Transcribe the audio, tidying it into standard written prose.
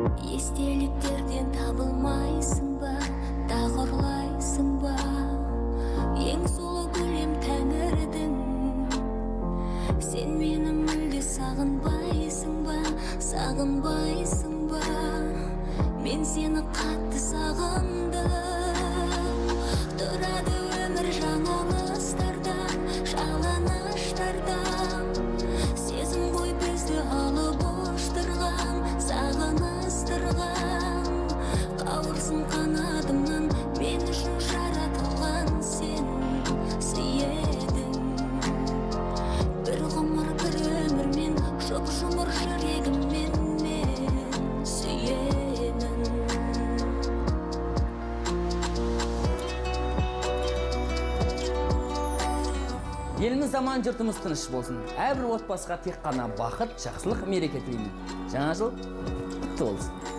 Естеліктерден табылмайсың ба, тағырлайсың ба? Ең сұлу гүлем тәңірдің. Сен мені мүлде сағынбайсың ба, сағынбайсың ба? Мен сені қатты сағындым. Тұрады өмір жаңалыстардан, жалаңаштардан. Сезім ғой бізді алып оштырған, сағыныстырған. Қауырсын қанатымнан, мен үшін жаратылған сен сүйедің. Бір ғұмыр, бір өмірмен, жұп-жұмыр жүрегіммен мен сүйемін. Еліміз аман, жұртымыз тыныш болсын. Әрбір отбасыға тек қана бақыт, жақсылық, мереке тілеймін. Жаңа жыл құтты болсын.